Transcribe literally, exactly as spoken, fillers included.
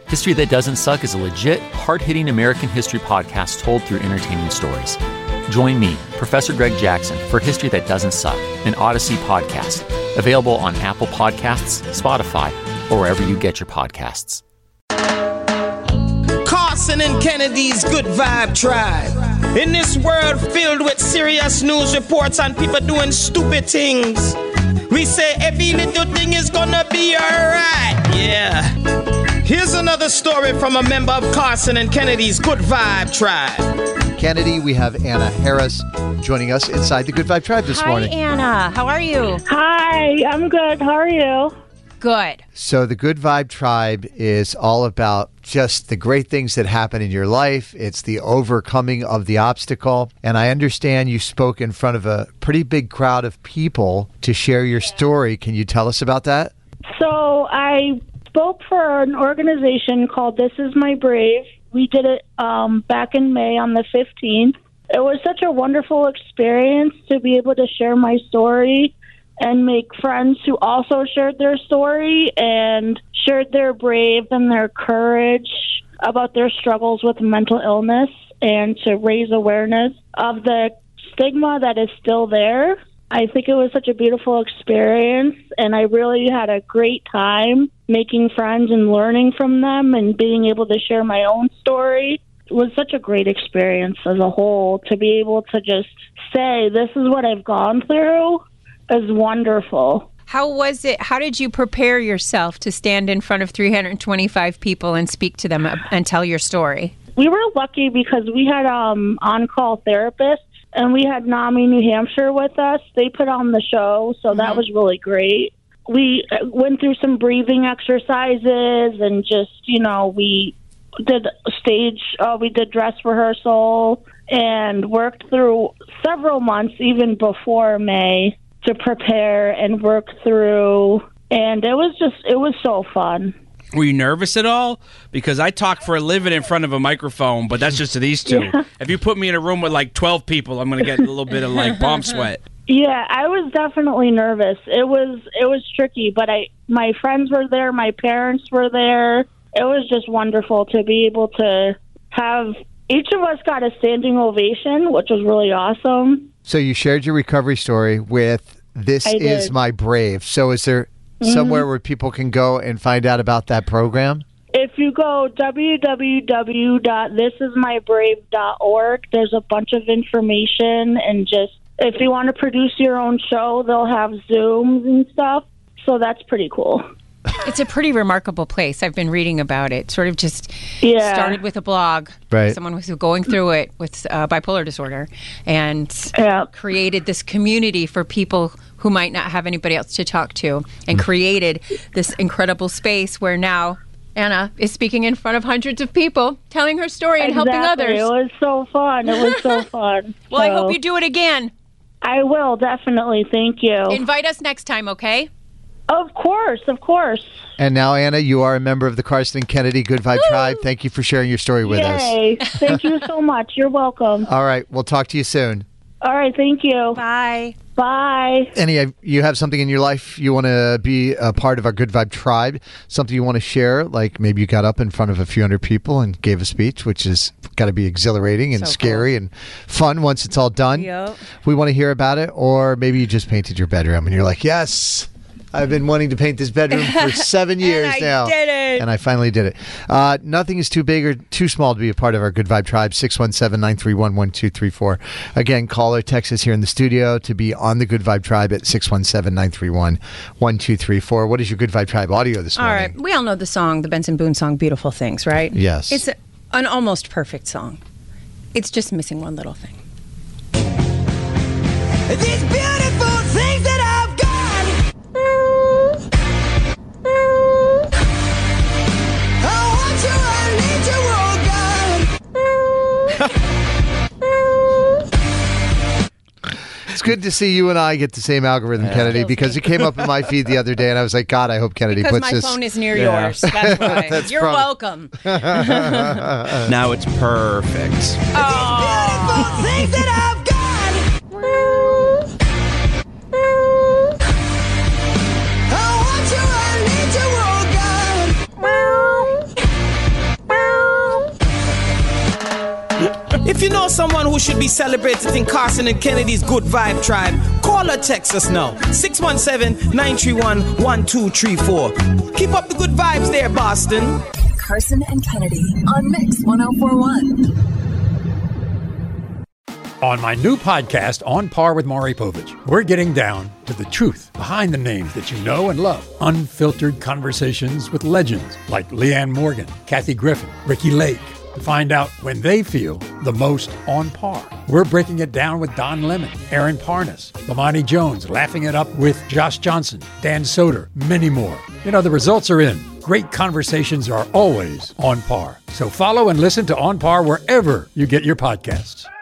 History That Doesn't Suck is a legit, hard-hitting American history podcast told through entertaining stories. Join me, Professor Greg Jackson, for History That Doesn't Suck, an Odyssey podcast, available on Apple Podcasts, Spotify, or wherever you get your podcasts. Carson and Kennedy's Good Vibe Tribe. In this world filled with serious news reports and people doing stupid things, we say every little thing is gonna be alright. Yeah. Here's another story from a member of Carson and Kennedy's Good Vibe Tribe. Kennedy, we have Anna Harris joining us inside the Good Vibe Tribe this Hi, morning. Hi, Anna. How are you? Hi, I'm good. How are you? Good. So the Good Vibe Tribe is all about just the great things that happen in your life. It's the overcoming of the obstacle. And I understand you spoke in front of a pretty big crowd of people to share your story. Can you tell us about that? So I spoke for an organization called This Is My Brave. We did it um, back in May on the fifteenth. It was such a wonderful experience to be able to share my story and make friends who also shared their story and shared their brave and their courage about their struggles with mental illness, and to raise awareness of the stigma that is still there. I think it was such a beautiful experience, and I really had a great time making friends and learning from them and being able to share my own story. It was such a great experience as a whole. To be able to just say, this is what I've gone through, is wonderful. How was it? How did you prepare yourself to stand in front of three hundred twenty-five people and speak to them and tell your story? We were lucky because we had um, on-call therapists, and we had NAMI New Hampshire with us. They put on the show, so mm-hmm. that was really great. We went through some breathing exercises, and just, you know, we did stage, uh, we did dress rehearsal, and worked through several months, even before May, to prepare and work through. And it was just, it was so fun. Were you nervous at all? Because I talk for a living in front of a microphone, but that's just to these two. Yeah. If you put me in a room with like twelve people, I'm going to get a little bit of like bomb sweat. Yeah, I was definitely nervous. It was it was tricky, but I my friends were there, my parents were there. It was just wonderful to be able to have, each of us got a standing ovation, which was really awesome. So you shared your recovery story with This I Is did. My Brave. So is there mm-hmm. somewhere where people can go and find out about that program? If you go w w w dot this is my brave dot org, there's a bunch of information, and just, if you want to produce your own show, they'll have Zooms and stuff. So that's pretty cool. It's a pretty remarkable place. I've been reading about it. Sort of just yeah. started with a blog. Right. Someone was going through it with uh, bipolar disorder, and yeah. created this community for people who might not have anybody else to talk to, and created this incredible space where now Anna is speaking in front of hundreds of people, telling her story and exactly. helping others. It was so fun. It was so fun. Well, so, I hope you do it again. I will, definitely. Thank you. Invite us next time, okay? Of course, of course. And now, Anna, you are a member of the Carson and Kennedy Good Vibe Woo! Tribe. Thank you for sharing your story with Yay. us. Thank you so much. You're welcome. All right. We'll talk to you soon. All right. Thank you. Bye. Bye. Any, you have something in your life you want to be a part of our Good Vibe Tribe, something you want to share, like maybe you got up in front of a few hundred people and gave a speech, which is got to be exhilarating and So scary cool. and fun once it's all done. Yep. We want to hear about it. Or maybe you just painted your bedroom and you're like, yes, I've been wanting to paint this bedroom for seven years and I now. did it. And I finally did it. Uh, nothing is too big or too small to be a part of our Good Vibe Tribe. six one seven, nine three one, one two three four. Again, call or text us here in the studio to be on the Good Vibe Tribe at six one seven, nine three one, one two three four. What is your Good Vibe Tribe audio this morning? All right. We all know the song, the Benson Boone song, Beautiful Things, right? Yes. It's a, an almost perfect song. It's just missing one little thing. These beautiful things that I've got. I want you, I need you, oh God. It's good to see you and I get the same algorithm, Kennedy, because it came up in my feed the other day, and I was like, God, I hope Kennedy Because puts my this. phone is near Yeah. yours. That's why. That's You're from- welcome. Now it's perfect. Beautiful things that I've got. I want you, I need you, oh God. If you know someone who should be celebrated in Carson and Kennedy's Good Vibe Tribe, call or text us now. six one seven, nine three one, one two three four. Keep up the good vibes there, Boston. Carson and Kennedy on Mix one oh four point one. On my new podcast, On Par with Maury Povich, we're getting down to the truth behind the names that you know and love. Unfiltered conversations with legends like Leanne Morgan, Kathy Griffin, Ricky Lake, to find out when they feel the most on par. We're breaking it down with Don Lemon, Aaron Parnas, Lamani Jones, laughing it up with Josh Johnson, Dan Soder, many more. You know, the results are in. Great conversations are always on par. So follow and listen to On Par wherever you get your podcasts.